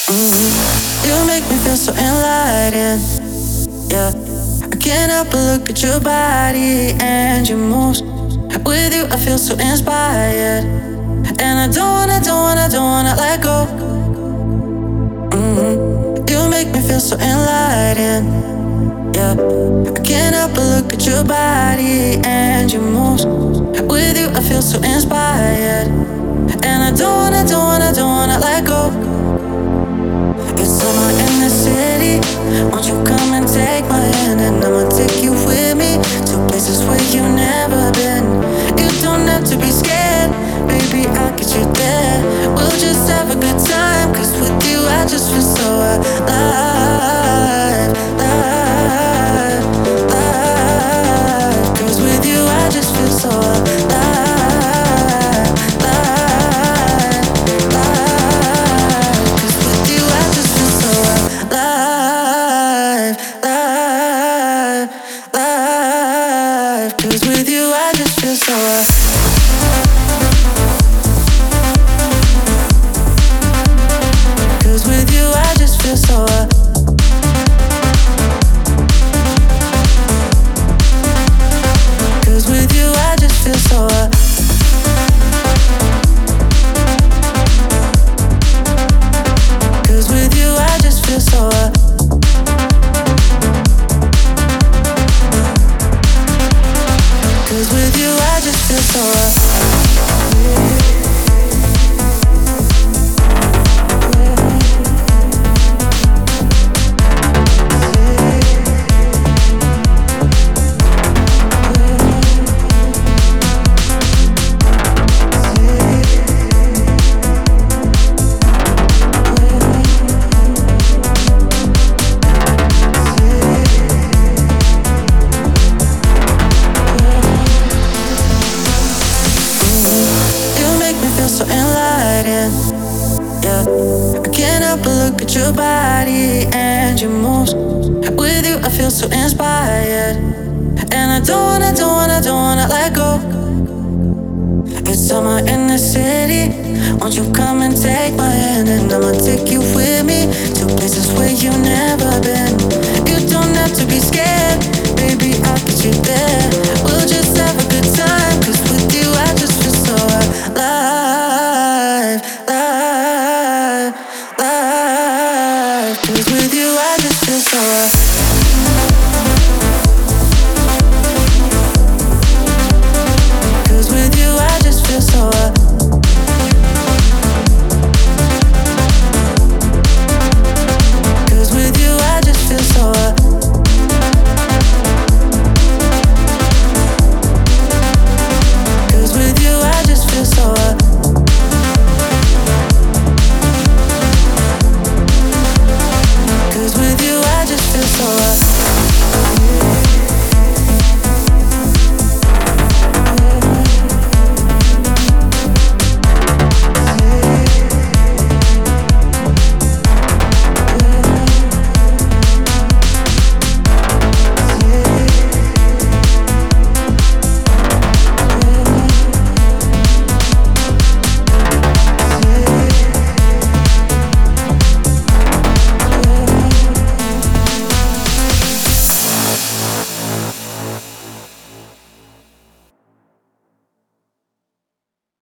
You make me feel so enlightened, yeah. I can't help but look at your body and your moves. With you I feel so inspired, and I don't wanna let go. You make me feel so enlightened, yeah. I can't help but look at your body and your moves. With you I feel so inspired, and I don't wanna let go. It's summer in the city. Won't you come and take my hand, and I'ma take you with me to places where you've never been. You don't have to be scared, baby, I'll get you there. We'll just have a good time, 'cause with you I just feel so alive, alive, alive. 'Cause with you I just feel so alive. Your body and your moves. With you I feel so inspired, and I don't wanna let go. It's summer in the city. Won't you come and take my hand, and I'ma take you with me to places where you've never been. You don't have to be scared, baby, I'll get you there.